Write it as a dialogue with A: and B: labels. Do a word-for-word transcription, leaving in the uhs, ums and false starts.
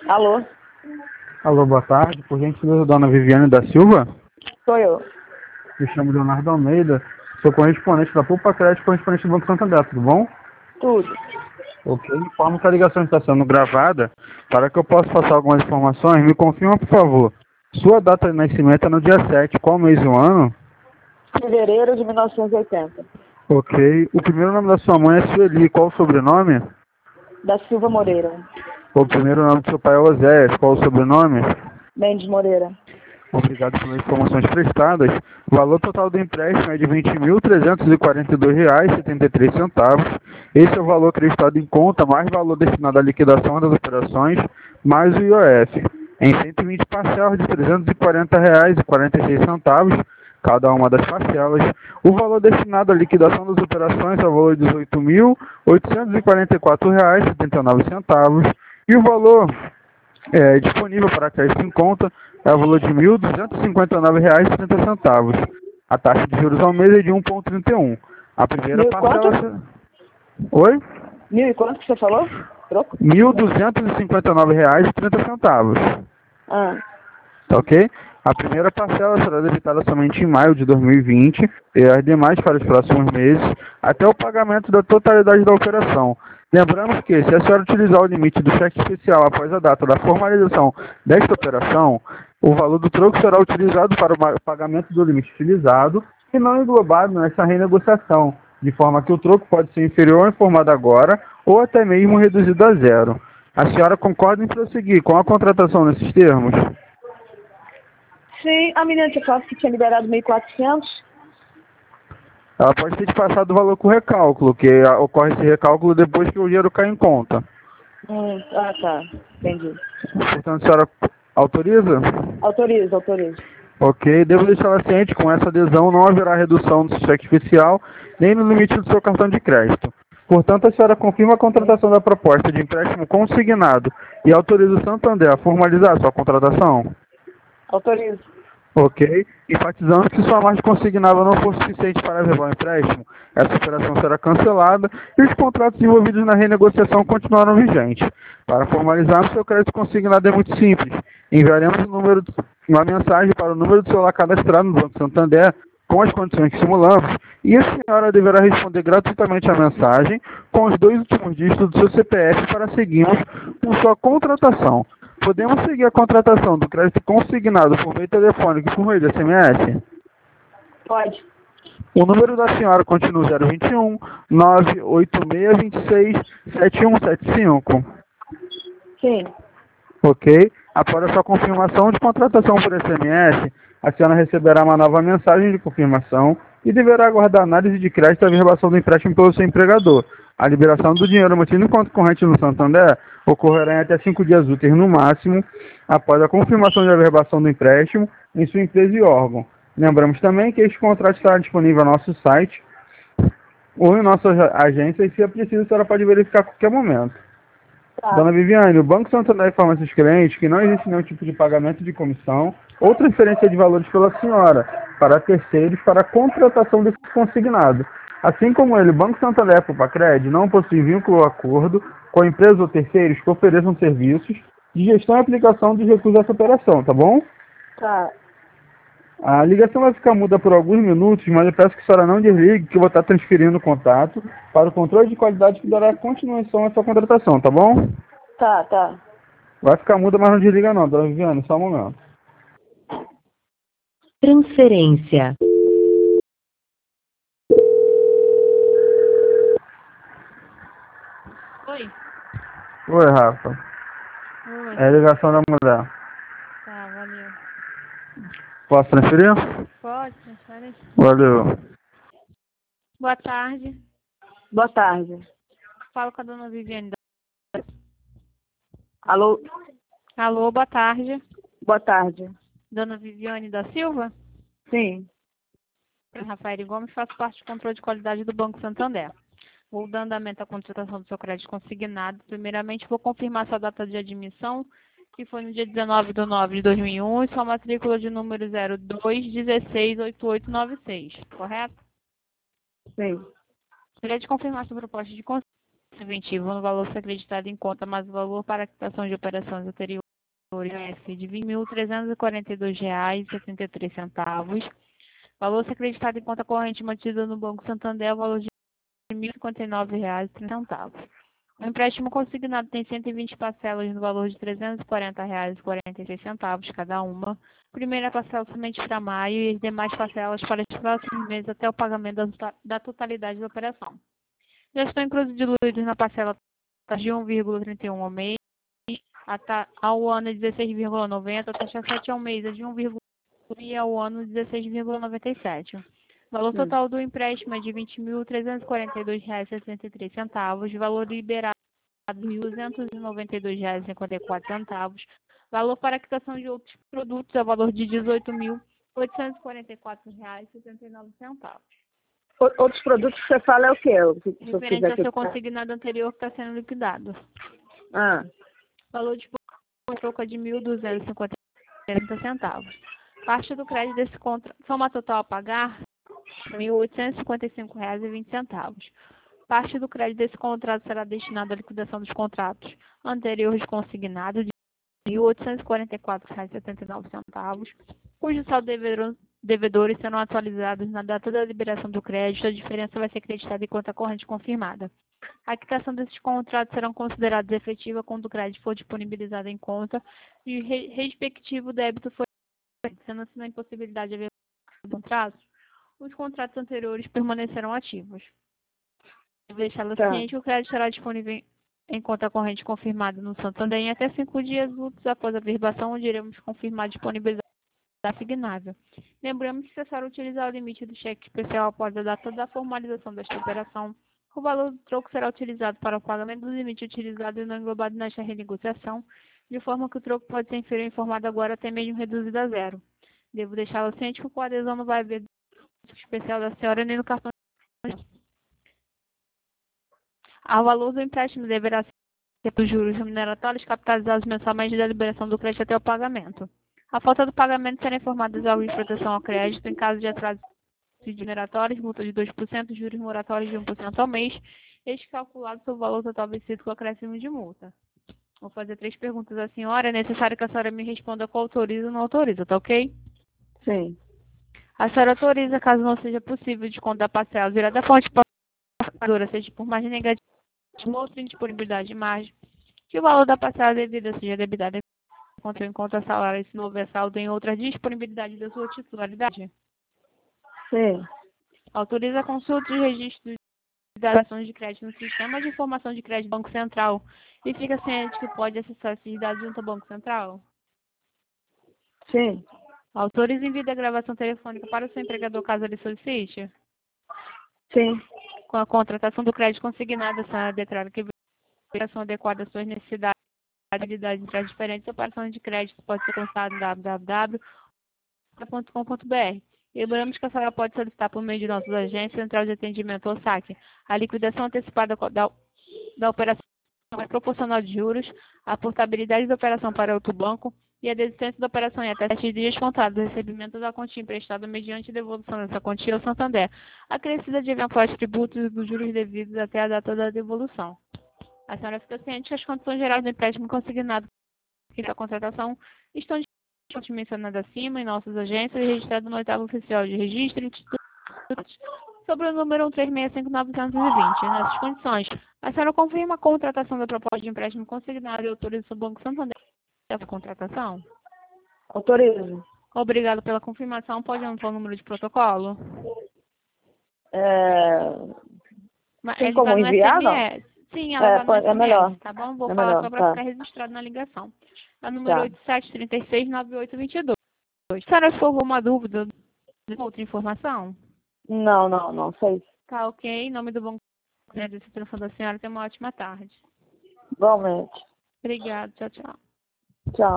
A: Alô?
B: Alô, boa tarde. Por gentileza, dona Viviane da Silva?
A: Sou eu.
B: Me chamo Leonardo Almeida. Sou correspondente da Poupa Crédito, correspondente do Banco Santander, tudo bom?
A: Tudo.
B: Ok. Informo que a ligação está sendo gravada. Para que eu possa passar algumas informações, me confirma, por favor. Sua data de nascimento é no dia sete. Qual mês e o ano?
A: Fevereiro de mil novecentos e oitenta.
B: Ok. O primeiro nome da sua mãe é Sueli. Qual o sobrenome?
A: Da Silva Moreira.
B: O primeiro nome do seu pai é Oséias. Qual o sobrenome?
A: Mendes Moreira.
B: Obrigado pelas informações prestadas. O valor total do empréstimo é de vinte mil trezentos e quarenta e dois reais e setenta e três centavos. Esse é o valor acreditado em conta, mais valor destinado à liquidação das operações, mais o I O F, em cento e vinte parcelas de trezentos e quarenta reais e quarenta e seis centavos, cada uma das parcelas. O valor destinado à liquidação das operações é o valor de dezoito mil oitocentos e quarenta e quatro reais e setenta e nove centavos. E o valor é, disponível para crédito em conta é o valor de mil duzentos e cinquenta e nove reais e setenta centavos. A taxa de juros ao mês é de um vírgula trinta e um. A primeira
A: Mil e
B: parcela...
A: quanto?
B: Oi?
A: Mil e quanto que você falou? Troco?
B: mil duzentos e cinquenta e nove reais e trinta centavos.
A: Ah,
B: Tá ok? A primeira parcela será debitada somente em maio de dois mil e vinte e as demais para os próximos meses, até o pagamento da totalidade da operação. Lembramos que, se a senhora utilizar o limite do cheque especial após a data da formalização desta operação, o valor do troco será utilizado para o pagamento do limite utilizado e não englobado nessa renegociação, de forma que o troco pode ser inferior ao informado agora ou até mesmo reduzido a zero. A senhora concorda em prosseguir com a contratação nesses termos?
A: sim, a menina que falou que tinha liberado mil e quatrocentos.
B: Ela pode ter te passado o valor com recálculo, que ah, ocorre esse recálculo depois que o dinheiro cai em conta.
A: Hum, ah, tá. Entendi.
B: Portanto, a senhora autoriza?
A: Autoriza, autoriza.
B: Ok. Devo deixá-la ciente, com essa adesão não haverá redução do seu cheque especial, nem no limite do seu cartão de crédito. Portanto, a senhora confirma a contratação da proposta de empréstimo consignado e autoriza o Santander a formalizar a sua contratação?
A: Autoriza.
B: Ok. Enfatizando que se sua margem consignada não for suficiente para levar o empréstimo, essa operação será cancelada e os contratos envolvidos na renegociação continuarão vigentes. Para formalizarmos seu crédito consignado é muito simples. Enviaremos o número, uma mensagem para o número do celular cadastrado no Banco Santander com as condições que simulamos e a senhora deverá responder gratuitamente a mensagem com os dois últimos dígitos do seu C P F para seguirmos com sua contratação. Podemos seguir a contratação do crédito consignado por meio telefônico e por meio de S M S?
A: Pode.
B: O número da senhora continua zero vinte e um, nove oito seis dois seis, sete um sete cinco.
A: Sim.
B: Ok? Após a sua confirmação de contratação por S M S, a senhora receberá uma nova mensagem de confirmação e deverá aguardar análise de crédito e averbação do empréstimo pelo seu empregador. A liberação do dinheiro mantido em conta corrente no Santander ocorrerá em até cinco dias úteis no máximo, após a confirmação de averbação do empréstimo em sua empresa e órgão. Lembramos também que este contrato estará disponível no nosso site ou em nossa agência e, se é preciso, a senhora pode verificar a qualquer momento.
A: Tá.
B: Dona Viviane, o Banco Santander informa seus clientes que não existe nenhum tipo de pagamento de comissão ou transferência de valores pela senhora para terceiros para a contratação desse consignado. Assim como ele, o Banco Santander e a Poupa-Cred não possui vínculo ou acordo com empresas ou terceiros que ofereçam serviços de gestão e aplicação dos recursos dessa operação, tá bom?
A: Tá.
B: A ligação vai ficar muda por alguns minutos, mas eu peço que a senhora não desligue, que eu vou estar transferindo o contato para o controle de qualidade que dará continuação à sua contratação, tá bom?
A: Tá, tá.
B: Vai ficar muda, mas não desliga não, dona Viviane, só um momento.
C: Transferência.
D: Oi.
B: Oi, Rafa.
D: Oi.
B: É a ligação da mulher.
D: Tá, valeu.
B: Posso transferir?
D: Pode, transfere.
B: Valeu.
D: Boa tarde.
A: Boa tarde.
D: Falo com a dona Viviane. da-
A: Alô?
D: Alô, boa tarde.
A: Boa tarde.
D: Dona Viviane da Silva?
A: Sim.
D: Eu, Rafael Gomes, faço parte do controle de qualidade do Banco Santander. Vou dar andamento à contratação do seu crédito consignado. Primeiramente, vou confirmar sua data de admissão, que foi no dia dezenove de nove de dois mil e um, e sua matrícula de número zero dois um seis oito oito nove seis, correto?
A: Sim.
D: Gostaria de confirmar sua proposta de consignado. preventivo no valor ser acreditado em conta, mas o valor para a quitação de operações anteriores é de vinte mil trezentos e quarenta e dois reais e setenta e três centavos. Valor ser acreditado em conta corrente mantido no Banco Santander é o valor de mil e cinquenta e nove reais e trinta centavos. O empréstimo consignado tem cento e vinte parcelas no valor de trezentos e quarenta reais e quarenta e seis centavos cada uma. Primeira parcela somente para maio e as demais parcelas para os próximos meses até o pagamento da, da totalidade da operação. Já estão inclusos diluídos na parcela de um vírgula trinta e um ao mês, ao ano de dezesseis vírgula noventa, a taxa sete ao mês é de um vírgula e ao ano dezesseis vírgula noventa e sete. O valor total hum. do empréstimo é de vinte mil trezentos e quarenta e dois reais e sessenta e três centavos, valor liberado de duzentos e noventa e dois reais e cinquenta e quatro centavos, valor para a quitação de outros produtos é o valor de dezoito mil oitocentos e quarenta e quatro reais e setenta e nove centavos.
A: Outros produtos que você fala é o quê? O que
D: Referente ao seu consignado anterior que está sendo liquidado.
A: Ah.
D: Valor de troca de mil duzentos e cinquenta centavos. Parte do crédito desse contrato, soma total a pagar, mil oitocentos e cinquenta e cinco reais e vinte centavos. Parte do crédito desse contrato será destinada à liquidação dos contratos anteriores consignados de mil oitocentos e quarenta e quatro reais e setenta e nove centavos, cujo saldo devedor, devedores serão atualizados na data da liberação do crédito. A diferença vai ser creditada em conta corrente confirmada. A quitação desses contratos serão considerados efetiva quando o crédito for disponibilizado em conta e o re respectivo débito for sendo assim na impossibilidade de haver contratos, os contratos anteriores permanecerão ativos. Deixá-la
A: Tá.
D: ciente que o crédito será disponível em conta corrente confirmada no Santander em até cinco dias úteis após a verbação, onde iremos confirmar a disponibilidade assignável. Lembramos que se for utilizar o limite do cheque especial após a data da formalização desta operação, o valor do troco será utilizado para o pagamento do limite utilizado e não englobado nesta renegociação, de forma que o troco pode ser inferior informado agora até mesmo reduzido a zero. Devo deixá-la ciente que com a adesão não vai haver especial da senhora nem no cartão. O valor do empréstimo deverá ser dos juros remuneratórios capitalizados mensalmente da liberação do crédito até o pagamento. A falta do pagamento será informada dos órgãos de proteção ao crédito em caso de atraso de remuneratórios, multa de dois por cento, juros moratórios de um por cento ao mês, este calculado sobre o valor total vencido com acréscimo de multa. Vou fazer três perguntas à senhora. É necessário que a senhora me responda qual autoriza ou não autoriza, tá ok?
A: Sim.
D: A senhora autoriza, caso não seja possível de conta parcela virada da fonte pagadora, seja por margem negativa ou outra indisponibilidade de margem, que o valor da parcela devida seja debitado em conta salário se não houver saldo em outra disponibilidade da sua titularidade.
A: Sim.
D: Autoriza a consulta e registro das ações de crédito no Sistema de Informação de Crédito Banco Central e fica ciente que pode acessar esses dados junto ao Banco Central.
A: Sim.
D: Autoriza envio da gravação telefônica para o seu empregador caso ele solicite.
A: Sim.
D: Com a contratação do crédito consignado, a senhora declara que a verificação adequada às suas necessidades e habilidades entre as diferentes operações de crédito pode ser consultada no w w w ponto com ponto b r. Lembramos que a senhora pode solicitar por meio de nossas agências, Central de Atendimento ou saque, a liquidação antecipada da, da operação é proporcional de juros, a portabilidade da operação para outro banco e a desistência da operação em até sete dias contados, o recebimento da quantia emprestada mediante devolução dessa quantia ao Santander, acrescida de eventuais tributos e dos juros devidos até a data da devolução. A senhora fica ciente que as condições gerais do empréstimo consignado e da contratação estão mencionadas acima em nossas agências e registrado no oitavo oficial de registro institutos sobre o número um três seis cinco nove dois zero. Nessas condições, a senhora confirma a contratação da proposta de empréstimo consignado e autoriza o Banco Santander essa contratação?
A: Autorizo.
D: Obrigado pela confirmação. Pode anotar o número de protocolo?
A: É...
D: Mas
A: Tem
D: ele
A: como
D: vai no
A: enviar, não?
D: S M S. Sim, ela
A: É,
D: vai no
A: pode- é
D: S M S,
A: melhor.
D: tá bom? Vou
A: É
D: falar
A: melhor,
D: só para
A: tá.
D: ficar registrado na ligação. É o número
A: Tá.
D: oito sete três seis nove oito dois dois. Se a senhora for alguma dúvida, outra informação?
A: Não, não, não, sei.
D: Tá ok. Em nome do Banco de Administração da senhora, tenha uma ótima tarde.
A: Igualmente.
D: Obrigada. Tchau, tchau.
A: Tchau.